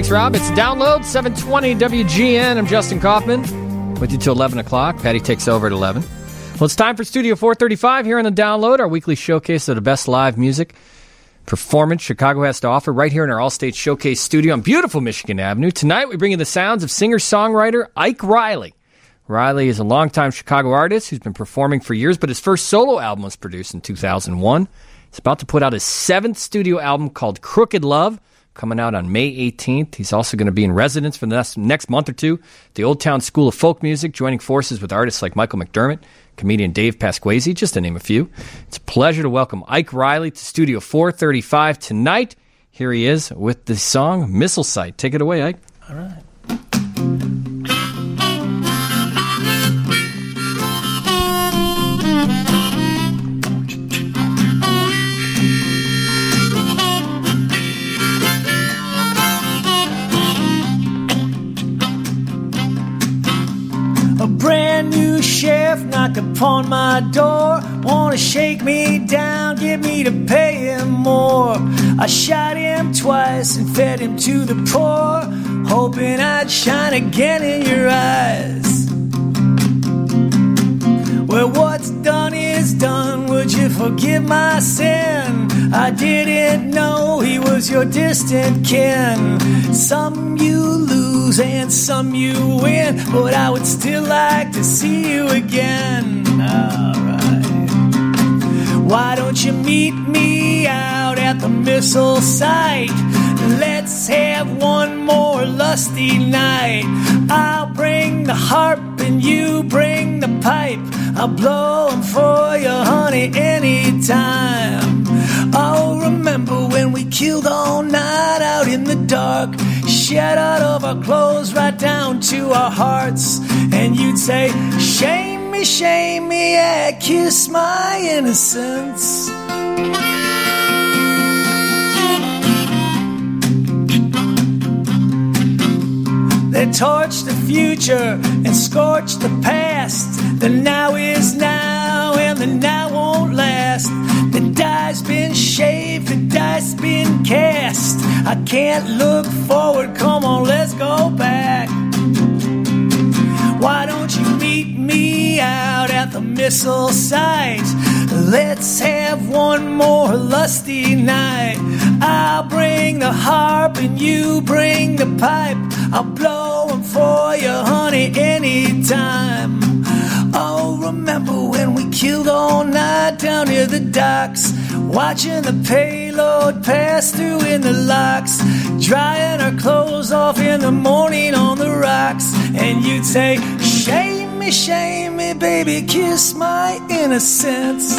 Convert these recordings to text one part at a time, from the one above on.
That's Rob. It's Download 720 WGN. I'm Justin Kaufman with you till 11 o'clock. Patty takes over at 11. Well, it's time for Studio 435 here on the Download, our weekly showcase of the best live music performance Chicago has to offer right here in our All-State Showcase studio on beautiful Michigan Avenue. Tonight, we bring you the sounds of singer-songwriter Ike Riley. Riley is a longtime Chicago artist who's been performing for years, but his first solo album was produced in 2001. He's about to put out his 7th studio album called Crooked Love, coming out on May 18th. He's also going to be in residence for the next month or two at the Old Town School of Folk Music, joining forces with artists like Michael McDermott, comedian Dave Pasquesi, just to name a few. It's a pleasure to welcome Ike Riley to Studio 435 tonight. Here he is with the song Missile Site. Take it away, Ike. All right. Brand new sheriff knocked upon my door. Wanna shake me down, get me to pay him more. I shot him twice and fed him to the poor, hoping I'd shine again in your eyes. Well, what's done is done, would you forgive my sin? I didn't know he was your distant kin. Some you lose and some you win, but I would still like to see you again. Alright. Why don't you meet me out at the missile site? Let's have one more lusty night. I'll bring the harp and you bring the pipe. I'll blow 'em for you, honey, anytime. Oh, remember when we killed all night out in the dark, shed out of our clothes right down to our hearts, and you'd say, shame me, yeah, kiss my innocence. They torch the future and scorch the past. The now is now and the now won't last. The die's been shaved, the dice been cast. I can't look forward, come on, let's go back. Why don't you meet me out at the missile site? Let's have one more lusty night. I'll bring the harp and you bring the pipe. I'll blow 'em for you, honey, anytime. Oh, remember when we killed all night down near the docks, watching the payload pass through in the locks, drying our clothes off in the morning on the rocks, and you'd say, shame me, baby, kiss my innocence.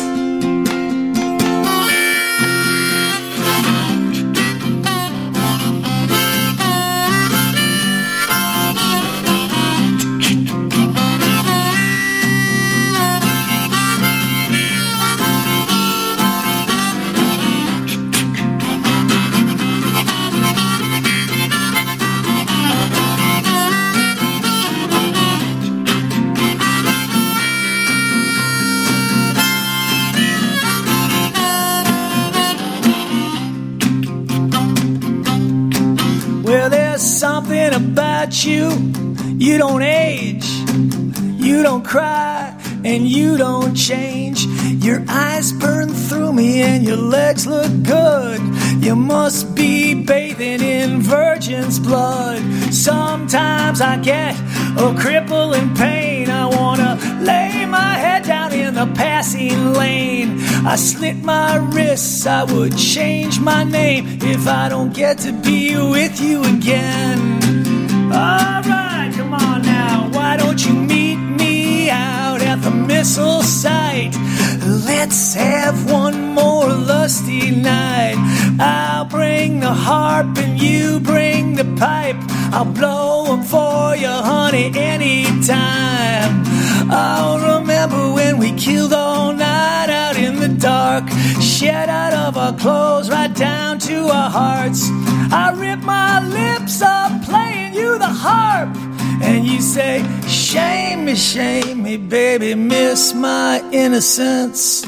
Something about you, you don't age, you don't cry, and you don't change. Your eyes burn through me and your legs look good. You must be bathing in virgin's blood. Sometimes I get a crippling pain. I wanna lay my head down in the passing lane. I slit my wrists, I would change my name if I don't get to be with you again. Alright, come on now, why don't you meet me out at the missile site? Let's have one more lusty night. I'll bring the harp and you bring the pipe. I'll blow 'em for you, honey, anytime. I'll remember when we killed all night out in the dark, shed out of our clothes right down to our hearts. I rip my lips up playing you the harp, and you say, shame me, baby, miss my innocence.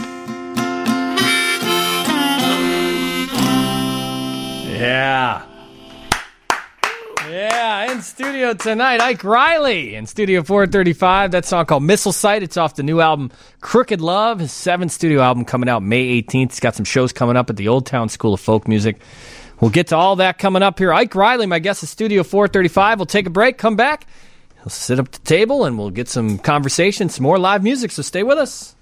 Yeah. In studio tonight, Ike Riley in Studio 435. That song called Missile Site. It's off the new album, Crooked Love, his 7th studio album coming out May 18th. He's got some shows coming up at the Old Town School of Folk Music. We'll get to all that coming up here. Ike Riley, my guest at Studio 435. We'll take a break, come back. He'll sit up at the table, and we'll get some conversation, some more live music, so stay with us.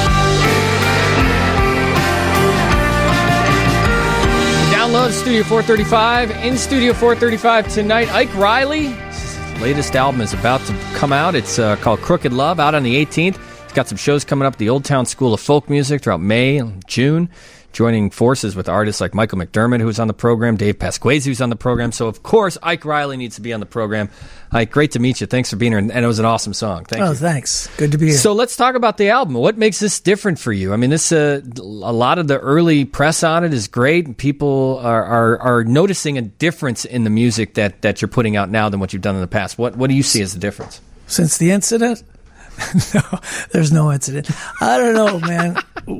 Download Studio 435. In Studio 435 tonight, Ike Riley. His latest album is about to come out. It's called Crooked Love, out on the 18th. He's got some shows coming up at the Old Town School of Folk Music throughout May and June, joining forces with artists like Michael McDermott, who's on the program, Dave Pasquesi, who's on the program. So, of course, Ike Riley needs to be on the program. Ike, great to meet you. Thanks for being here. And it was an awesome song. Thank you. Oh, thanks. Good to be here. So let's talk about the album. What makes this different for you? I mean, this a lot of the early press on it is great. People are noticing a difference in the music that you're putting out now than what you've done in the past. What do you see as the difference? Since the incident? No, there's no incident. I don't know, man.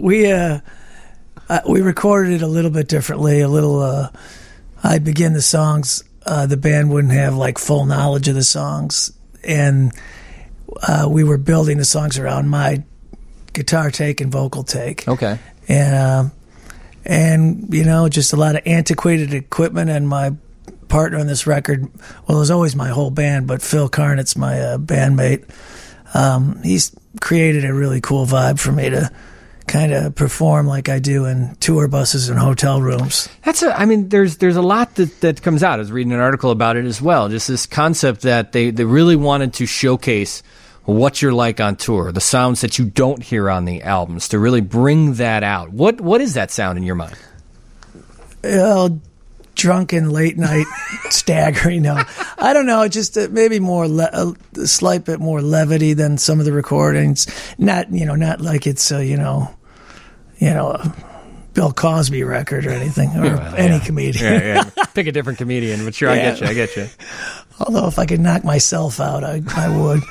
We recorded it a little bit differently. I begin the songs. The band wouldn't have like full knowledge of the songs, and we were building the songs around my guitar take and vocal take. Okay. And you know, just a lot of antiquated equipment. And my partner on this record, well, it was always my whole band, but Phil Carnett's my bandmate. He's created a really cool vibe for me to kind of perform like I do in tour buses and hotel rooms. There's a lot that comes out. I was reading an article about it as well. Just this concept that they really wanted to showcase what you're like on tour, the sounds that you don't hear on the albums, to really bring that out. What is that sound in your mind? Drunken, late night, staggering. No, I don't know. Just maybe more a slight bit more levity than some of the recordings. Not like it's a Bill Cosby record or anything, or any comedian. Yeah. Pick a different comedian, but sure, I get you. Although if I could knock myself out, I would.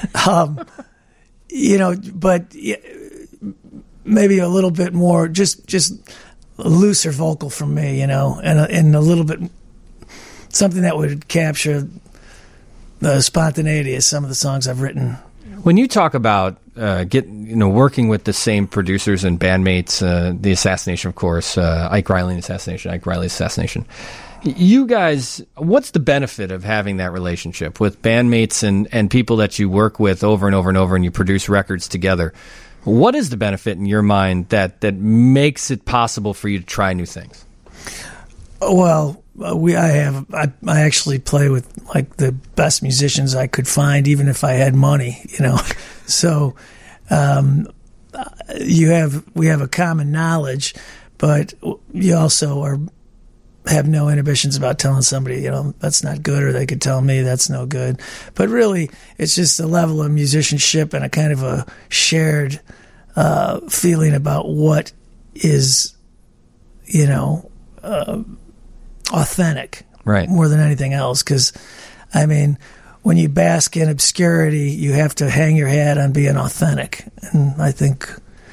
But maybe a little bit more, just a looser vocal from me, and a little bit something that would capture the spontaneity of some of the songs I've written. When you talk about working with the same producers and bandmates, the Assassination, of course, Ike Riley and Assassination, Ike Riley's Assassination. You guys, what's the benefit of having that relationship with bandmates and people that you work with over and over and over, and you produce records together? What is the benefit in your mind that makes it possible for you to try new things? Well, I actually play with like the best musicians I could find, even if I had money, So we have a common knowledge, but you also have no inhibitions about telling somebody, that's not good, or they could tell me that's no good. But really, it's just a level of musicianship and a kind of a shared feeling about what is, authentic, right? More than anything else. Because, when you bask in obscurity, you have to hang your hat on being authentic. And I think,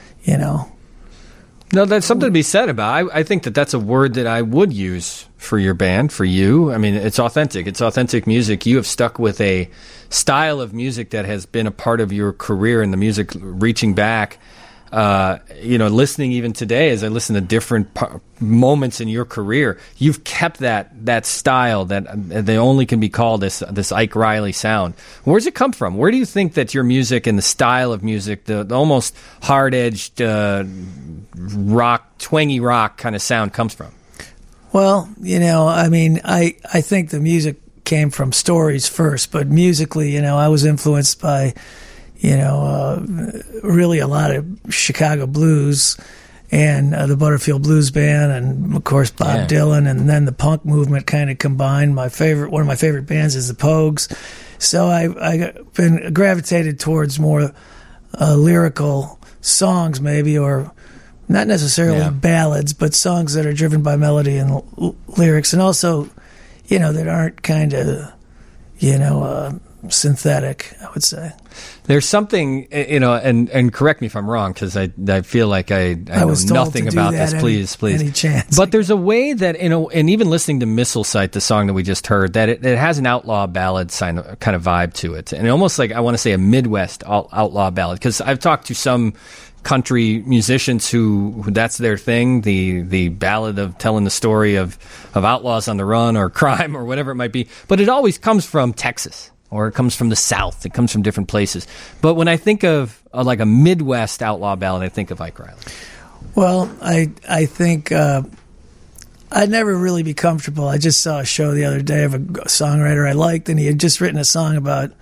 No, that's something to be said about. I think that's a word that I would use for your band, for you. It's authentic. It's authentic music. You have stuck with a style of music that has been a part of your career, and the music reaching back. Listening even today as I listen to different moments in your career, you've kept that style that they only can be called this Ike Riley sound. Where's it come from? Where do you think that your music and the style of music, the almost hard-edged rock, twangy rock kind of sound comes from? Well, I think the music came from stories first, but musically, I was influenced by really a lot of Chicago blues and the Butterfield Blues Band, and of course Bob Dylan, and then the punk movement kind of combined. One of my favorite bands is the Pogues. So I've been gravitated towards more lyrical songs, maybe, or not necessarily ballads, but songs that are driven by melody and lyrics, and also, that aren't kind of, synthetic, I would say. There's something, and correct me if I'm wrong, because I feel like I know was told nothing to do about that this. Please. any chance. But there's a way that, and even listening to Missile Site, the song that we just heard, that it has an outlaw ballad kind of vibe to it. And almost like, I want to say, a Midwest outlaw ballad. Because I've talked to some country musicians who that's their thing, the ballad of telling the story of outlaws on the run or crime or whatever it might be. But it always comes from Texas. Or it comes from the South. It comes from different places. But when I think of like a Midwest outlaw ballad, I think of Ike Riley. Well, I think I'd never really be comfortable. I just saw a show the other day of a songwriter I liked, and he had just written a song about,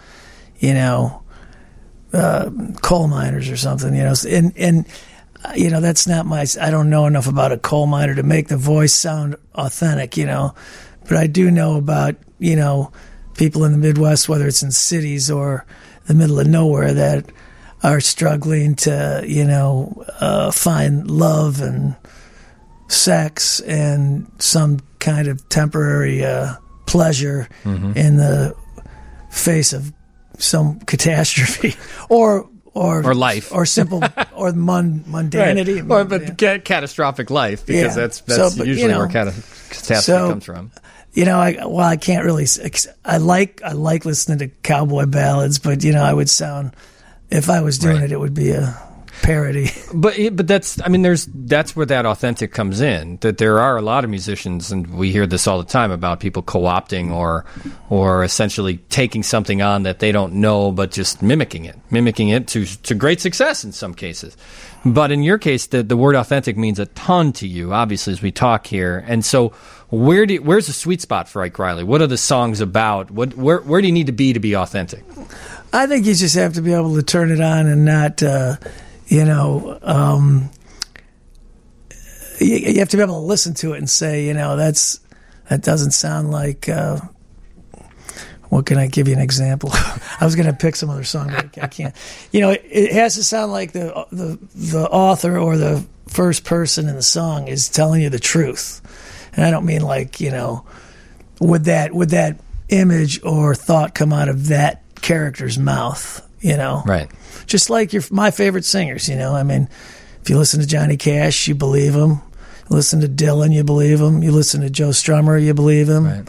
coal miners or something, and that's not I don't know enough about a coal miner to make the voice sound authentic, but I do know about, people in the Midwest, whether it's in cities or the middle of nowhere, that are struggling to, find love and sex and some kind of temporary pleasure in the face of some catastrophe or life or simple or mundanity, right. But catastrophic life, because that's usually where catastrophe comes from. I can't really. I like listening to cowboy ballads, but I would sound, if I was doing it would be a parody. But that's where that authentic comes in. That there are a lot of musicians, and we hear this all the time about people co-opting or essentially taking something on that they don't know, but just mimicking it to great success in some cases. But in your case, the word authentic means a ton to you, obviously, as we talk here. And so, where's the sweet spot for Ike Riley? What are the songs about? Where do you need to be authentic? I think you just have to be able to turn it on and not, you have to be able to listen to it and say, that doesn't sound like. What can I give you an example? I was going to pick some other song, but I can't. It has to sound like the author or the first person in the song is telling you the truth. And I don't mean like, would that image or thought come out of that character's mouth, Right. Just like my favorite singers, if you listen to Johnny Cash, you believe him. You listen to Dylan, you believe him. You listen to Joe Strummer, you believe him. Right.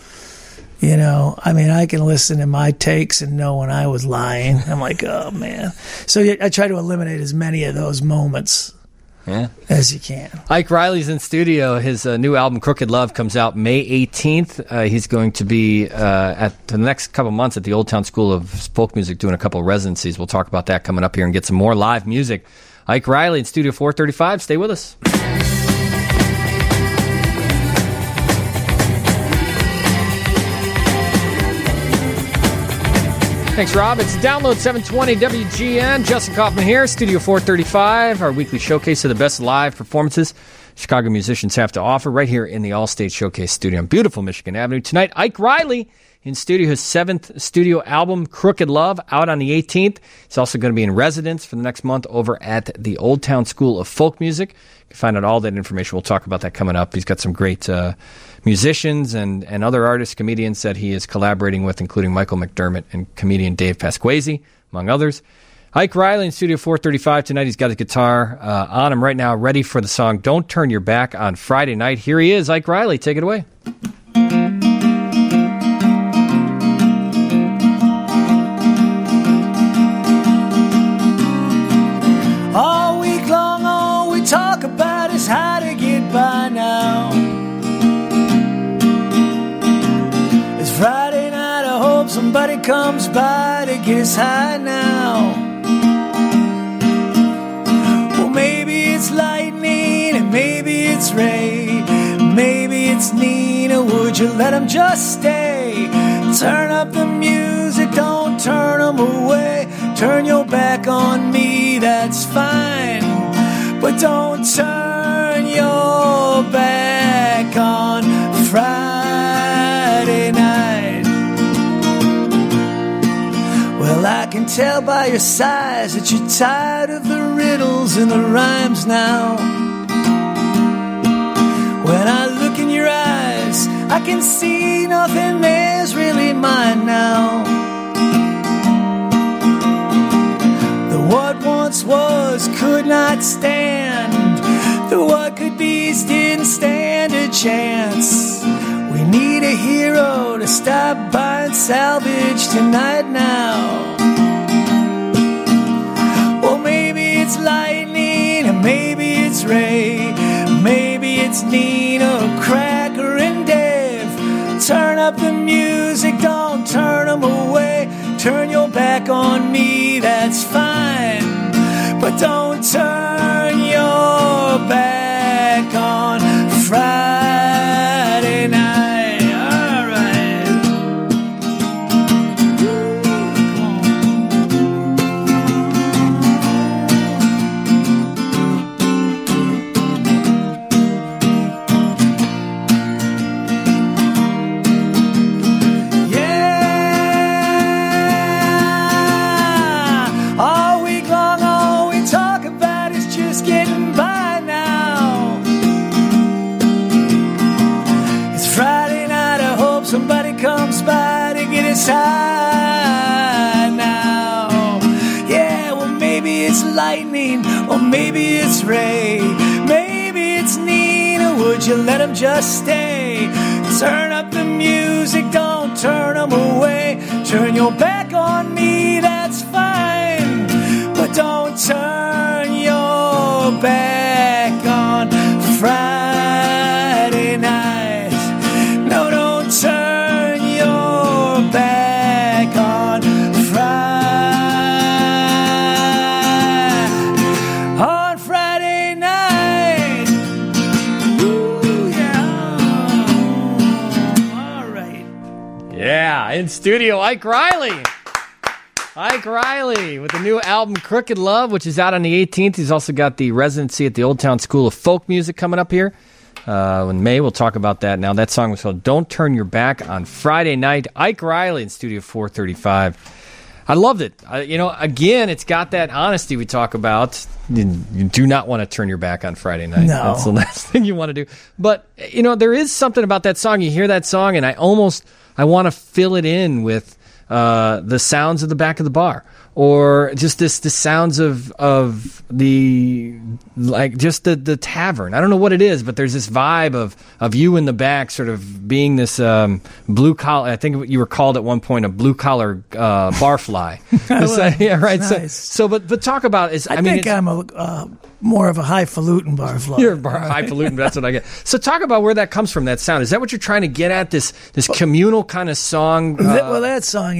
I can listen to my takes and know when I was lying. I'm like, oh, man. So I try to eliminate as many of those moments as you can. Ike Riley's in studio. His new album, Crooked Love, comes out May 18th. He's going to be at the next couple months at the Old Town School of Folk Music doing a couple of residencies. We'll talk about that coming up here and get some more live music. Ike Riley in Studio 435. Stay with us. Thanks, Rob. It's Download 720 WGN. Justin Kaufman here, Studio 435, our weekly showcase of the best live performances Chicago musicians have to offer right here in the All-State Showcase studio on beautiful Michigan Avenue. Tonight, Ike Riley in studio, his 7th studio album, Crooked Love, out on the 18th. He's also going to be in residence for the next month over at the Old Town School of Folk Music. You can find out all that information. We'll talk about that coming up. He's got some great musicians and other artists, comedians that he is collaborating with, including Michael McDermott and comedian Dave Pasquazi, among others. Ike Riley in Studio 435 tonight. He's got his guitar on him right now, ready for the song Don't Turn Your Back on Friday night. Here he is, Ike Riley. Take it away. All week long, all we talk about is how to get by now. It's Friday night, I hope somebody comes by to get us high now. Well, maybe it's lightning and maybe it's Ray. Maybe it's Nina, would you let him just stay? Turn up the music, don't turn them away. Turn your back on me, that's fine. But don't turn your back on Friday night. Well, I can tell by your sighs that you're tired of the riddles and the rhymes now. When I look in your eyes, I can see nothing there's really mine now. what once was could not stand. The what could be's didn't stand a chance. We need a hero to stop buying salvage tonight now. Well, maybe it's lightning, and maybe it's Ray, maybe it's Nino, Cracker, and Dave. Turn up the music, don't turn them away. Turn your back on me, that's fine, but don't turn your back on Friday night. All right. Yeah. All week long, all we talk about is just getting by now. It's Friday night, I hope somebody comes by to get us high now. Yeah, well, maybe it's lightning, or maybe it's Ray, maybe it's Nina, would you let him just stay? Turn up the music, don't turn them away. Turn your back on me, that's fine, but don't turn your back on Friday night. No, don't turn your back on Friday night. Ooh, yeah. All right. Yeah, in studio, Ike Riley. Ike Riley with the new album Crooked Love, which is out on the 18th. He's also got the residency at the Old Town School of Folk Music coming up here in May. We'll talk about that now. That song was called Don't Turn Your Back on Friday Night. Ike Riley in Studio 435. I loved it. Again, it's got that honesty we talk about. You do not want to turn your back on Friday night. No. That's the last thing you want to do. But, there is something about that song. You hear that song, and I want to fill it in with the sounds of the back of the bar, or just the sounds of the the tavern. I don't know what it is, but there's this vibe of you in the back, sort of being this blue collar. I think you were called at one point a blue collar barfly. Yeah, right. Nice. So, but talk about is. I think I'm a more of a highfalutin barfly. You're highfalutin. That's what I get. So talk about where that comes from. That sound, is that what you're trying to get at? This communal kind of song. Well, that song,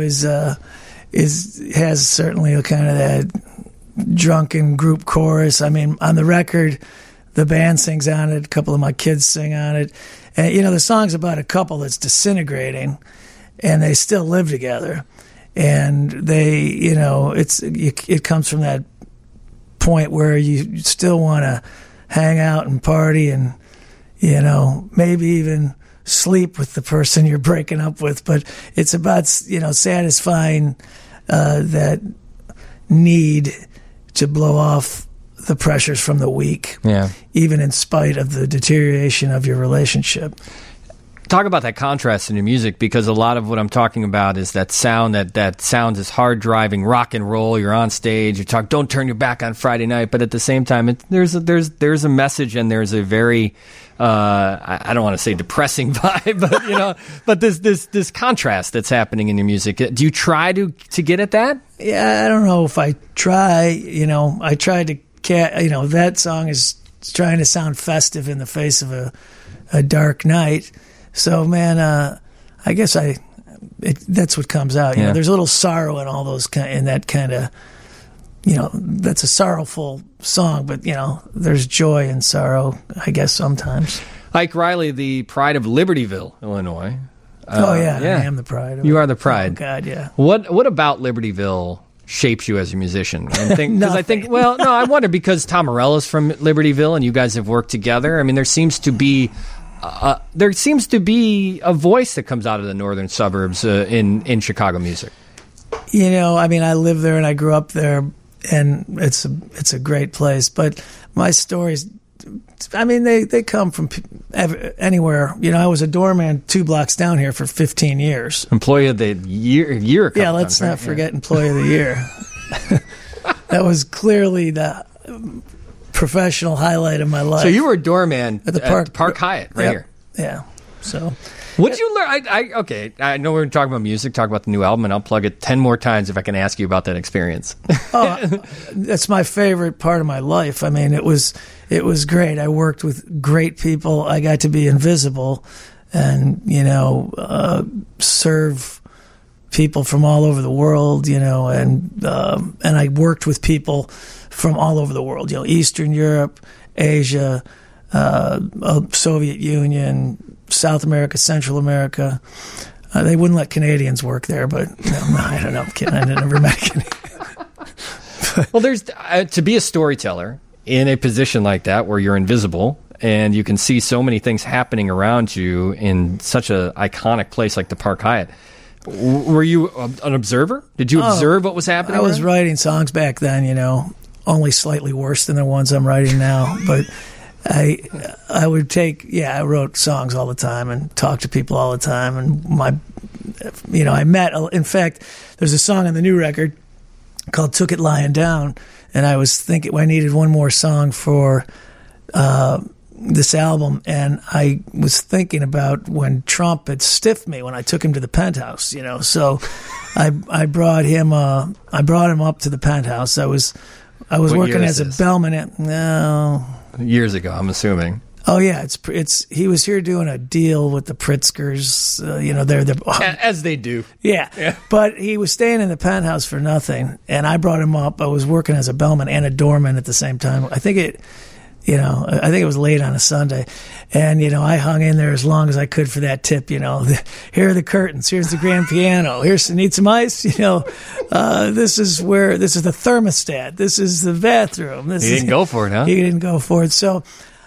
has certainly a kind of that drunken group chorus. I mean, on the record, the band sings on it. A couple of my kids sing on it. And, the song's about a couple that's disintegrating, and they still live together. And they, it comes from that point where you still want to hang out and party and, maybe even sleep with the person you're breaking up with. But it's about, satisfying that need to blow off the pressures from the week, even in spite of the deterioration of your relationship. Talk about that contrast in your music, because a lot of what I'm talking about is that sound that sounds as hard driving rock and roll. You're on stage, you talk, don't turn your back on Friday night, but at the same time, there's a message, and there's a very I don't want to say depressing vibe, but but this contrast that's happening in your music. Do you try to get at that? Yeah, I don't know if I try. I tried to that song is trying to sound festive in the face of a dark night. So, man, I guess that's what comes out. There's a little sorrow in all those in that kind of, that's a sorrowful song, but there's joy and sorrow, I guess, sometimes. Ike Riley, the pride of Libertyville, Illinois. I am the pride of it. You are the pride. Oh, God, yeah. What about Libertyville shapes you as a musician? I wonder, because Tom Morello's from Libertyville and you guys have worked together. I mean, there seems to be a voice that comes out of the northern suburbs in Chicago music. I live there and I grew up there, and it's a great place. But my stories, they come from anywhere. I was a doorman 2 blocks down here for 15 years. Employee of the year. Yeah, let's not forget Employee of the Year. That was clearly the professional highlight of my life. So you were a doorman at the Park Hyatt right here. Yeah. So what'd you learn? I know we're talking about music, talk about the new album, and I'll plug it 10 more times if I can ask you about that experience. That's my favorite part of my life. I mean, it was great. I worked with great people. I got to be invisible and, serve people from all over the world, and I worked with people from all over the world, Eastern Europe, Asia, Soviet Union, South America, Central America. They wouldn't let Canadians work there, but I don't know. I'm kidding. I never met a Canadian. Well, there's to be a storyteller in a position like that where you're invisible and you can see so many things happening around you in such an iconic place like the Park Hyatt. Were you an observer? Did you observe what was happening? I was writing songs back then, only slightly worse than the ones I'm writing now. But I would I wrote songs all the time and talked to people all the time. And I met, in fact, there's a song on the new record called Took It Lying Down. And I was thinking I needed one more song for this album, and I was thinking about when Trump had stiffed me when I took him to the Penthouse, So I brought him up to the Penthouse. I was working as a bellman years ago, I'm assuming. Oh yeah, he was here doing a deal with the Pritzkers, they're as they do. Yeah. But he was staying in the Penthouse for nothing, and I brought him up. I was working as a bellman and a doorman at the same time. I think it was late on a Sunday, and I hung in there as long as I could for that tip. Here are the curtains. Here's the grand piano. Need some ice. This is the thermostat. This is the bathroom. He didn't go for it, huh? He didn't go for it. So,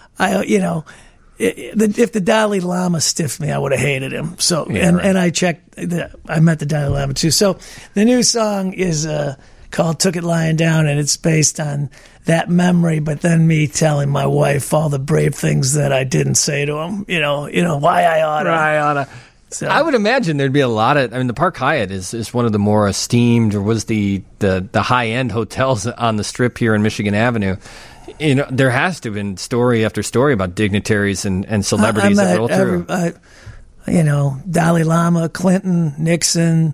if the Dalai Lama stiffed me, I would have hated him. So, and I checked. I met the Dalai Lama too. So, the new song is called "Took It Lying Down," and it's based on that memory, but then me telling my wife all the brave things that I didn't say to him, why I oughta. So. I would imagine there'd be a lot of, the Park Hyatt is one of the more esteemed, or was the high-end hotels on the Strip here in Michigan Avenue. There has to have been story after story about dignitaries and celebrities that roll through. Dalai Lama, Clinton, Nixon,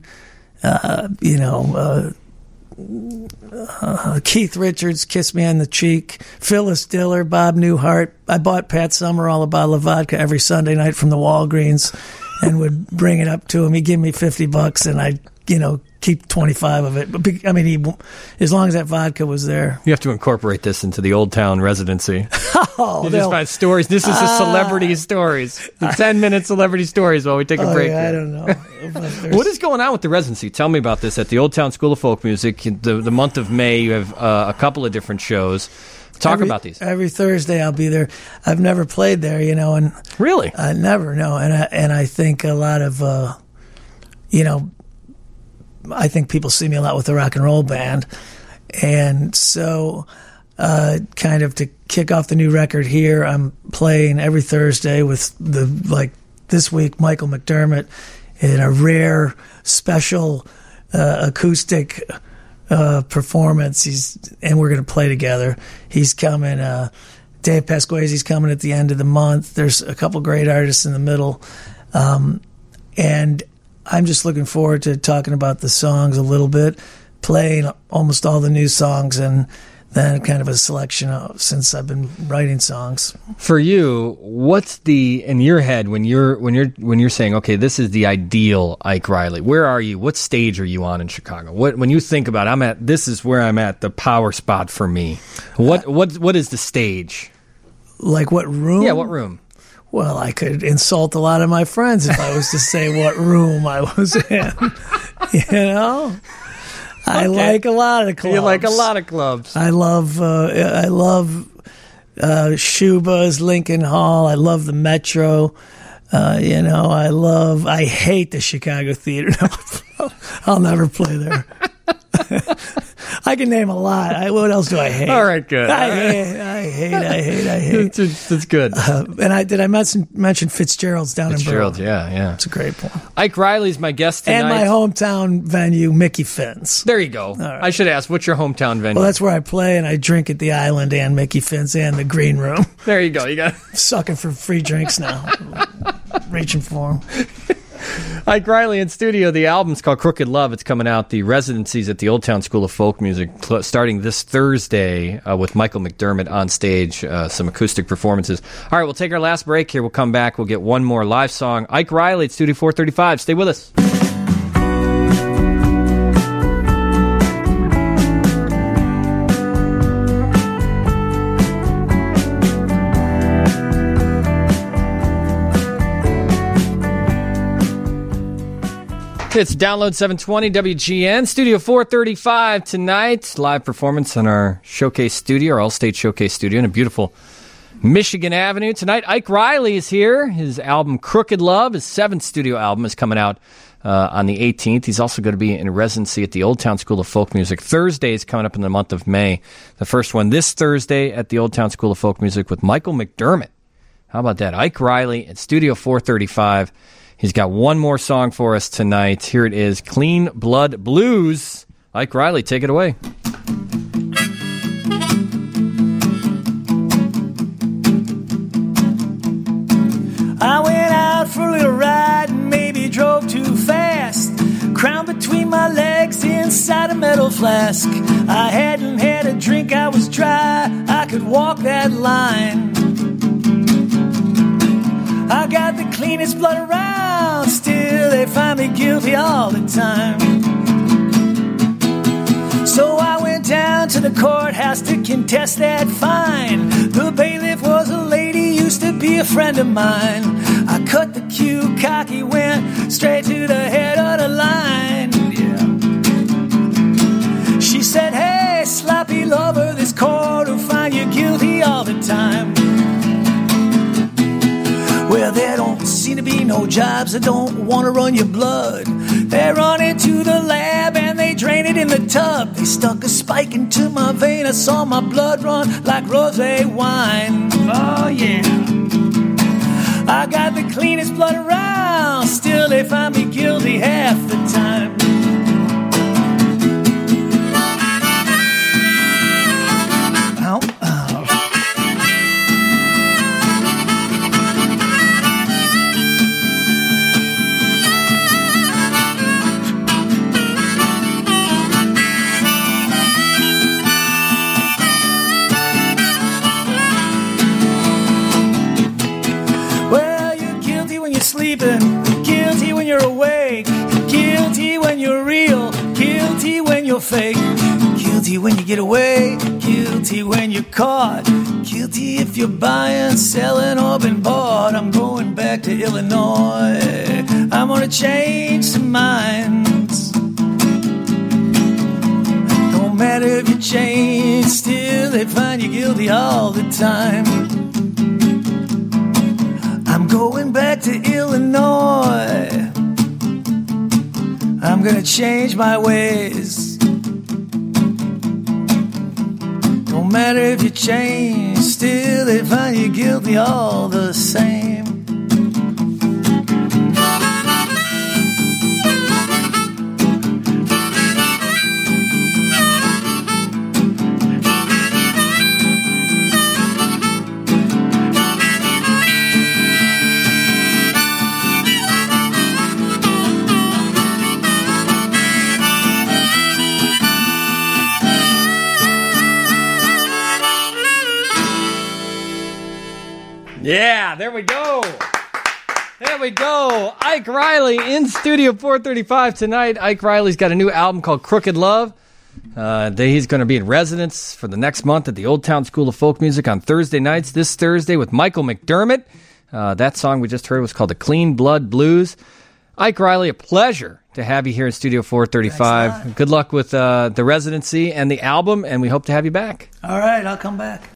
Keith Richards, Kiss Me on the Cheek, Phyllis Diller, Bob Newhart. I bought Pat Summerall a bottle of vodka every Sunday night from the Walgreens and would bring it up to him. He'd give me $50 and I'd, keep 25 of it. But as long as that vodka was there. You have to incorporate this into the Old Town residency. You just find stories. This is the celebrity stories. The 10-minute celebrity stories while we take a break. Yeah, I don't know. What is going on with the residency? Tell me about this. At the Old Town School of Folk Music, the month of May, you have a couple of different shows. Talk about these. Every Thursday I'll be there. I've never played there, and really, I never know. And I think a lot of, I think people see me a lot with the rock and roll band, and so kind of to kick off the new record here, I'm playing every Thursday with this week Michael McDermott in a rare special acoustic performance. And we're going to play together. He's coming. Dave Pasquazi's coming at the end of the month. There's a couple great artists in the middle, and I'm just looking forward to talking about the songs a little bit, playing almost all the new songs, and then kind of a selection since I've been writing songs. For you, what's in your head when you're saying, okay, this is the ideal Ike Riley? Where are you? What stage are you on in Chicago? When you think about this is where I'm at, the power spot for me. What is the stage? Like what room? Yeah, what room? Well, I could insult a lot of my friends if I was to say what room I was in. I like a lot of clubs. You like a lot of clubs. I love Shuba's, Lincoln Hall. I love the Metro. I hate the Chicago Theater. I'll never play there. I can name a lot. What else do I hate? All right, good. I hate. That's good. And did I mention Fitzgerald's down Fitzgerald, in Berlin? yeah. It's a great one. Ike Riley's my guest tonight. And my hometown venue, Mickey Finn's. There you go. Right. I should ask, what's your hometown venue? Well, that's where I play, and I drink at the Island and Mickey Finn's and the Green Room. There you go. You got Sucking for free drinks now. Reaching for them. Ike Riley in studio. The album's called Crooked Love. It's coming out. The residencies at the Old Town School of Folk Music starting this Thursday with Michael McDermott on stage, some acoustic performances. All right, we'll take our last break here. We'll come back. We'll get one more live song. Ike Riley at Studio 435. Stay with us. It's Download 720 WGN, Studio 435 tonight. Live performance in our showcase studio, our All-State Showcase studio in a beautiful Michigan Avenue. Tonight, Ike Riley is here. His album, Crooked Love, his 7th studio album, is coming out on the 18th. He's also going to be in residency at the Old Town School of Folk Music. Thursday is coming up in the month of May. The first one this Thursday at the Old Town School of Folk Music with Michael McDermott. How about that? Ike Riley at Studio 435. He's got one more song for us tonight. Here it is, Clean Blood Blues. Ike Riley, take it away. I went out for a little ride and maybe drove too fast. Crown between my legs inside a metal flask. I hadn't had a drink, I was dry. I could walk that line. I got the cleanest blood around, still they find me guilty all the time. So I went down to the courthouse to contest that fine. The bailiff was a lady, used to be a friend of mine. I cut the cue, cocky, went straight to the head of the line. Yeah. She said, hey, sloppy lover, this court will find you guilty all the time. Well, there don't seem to be no jobs that don't want to run your blood. They run it to the lab and they drain it in the tub. They stuck a spike into my vein. I saw my blood run like rosé wine. Oh, yeah. I got the cleanest blood around. Still, they find me guilty half the time. Guilty when you're awake, guilty when you're real, guilty when you're fake, guilty when you get away, guilty when you're caught, guilty if you're buying, selling, or been bought. I'm going back to Illinois, I'm gonna change some minds. Don't matter if you change, still they find you guilty all the time. I'm going back to Illinois. I'm gonna change my ways. Don't matter if you change, still they find you guilty all the same. Yeah, there we go. There we go. Ike Riley in Studio 435 tonight. Ike Riley's got a new album called Crooked Love. He's going to be in residence for the next month at the Old Town School of Folk Music on Thursday nights, this Thursday with Michael McDermott. That song we just heard was called The Clean Blood Blues. Ike Riley, a pleasure to have you here in Studio 435. Good luck with the residency and the album, and we hope to have you back. All right, I'll come back.